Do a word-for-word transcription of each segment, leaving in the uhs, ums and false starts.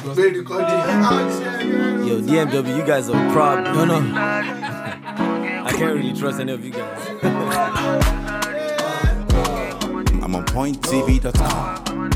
Yo, D M W, you guys are a problem. No, no. I can't really trust any of you guys. I'm on point T V dot com.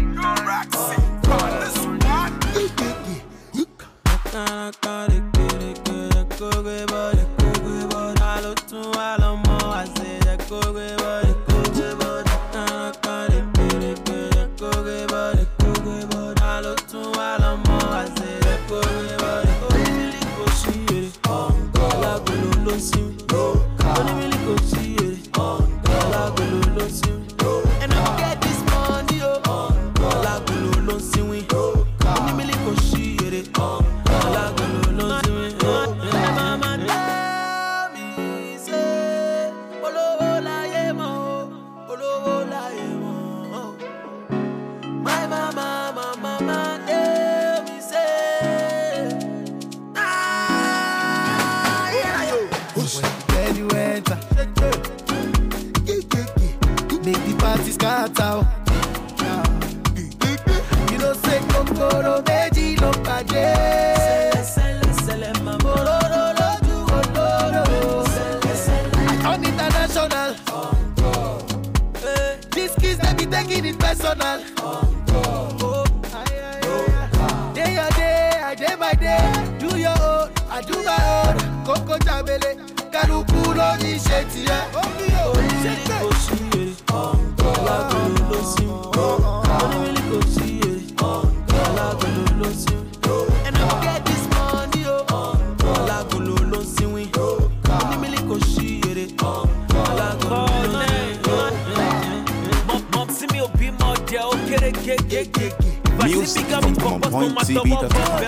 Music from on point T V dot com.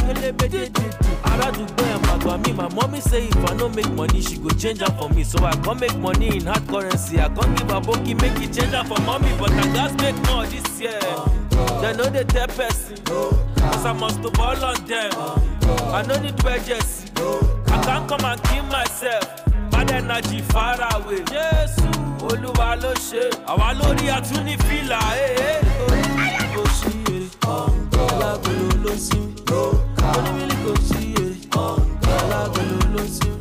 My mommy say if I don't make money, she go change her for me. So I can't make money in hard currency. I can't give a bookie, make it change her for mommy. But I just make more this year. They know they tell person, cause I must to ball on them. I know need prejudice. I can't come and kill myself. Bad energy far away. Yes, Oluwa lo she. Àwa lórí àtúní fìlà, eh eh. Kò sí èrè, alágolo ló sí. Onímìlì kò sí èrè, alágolo ló sí.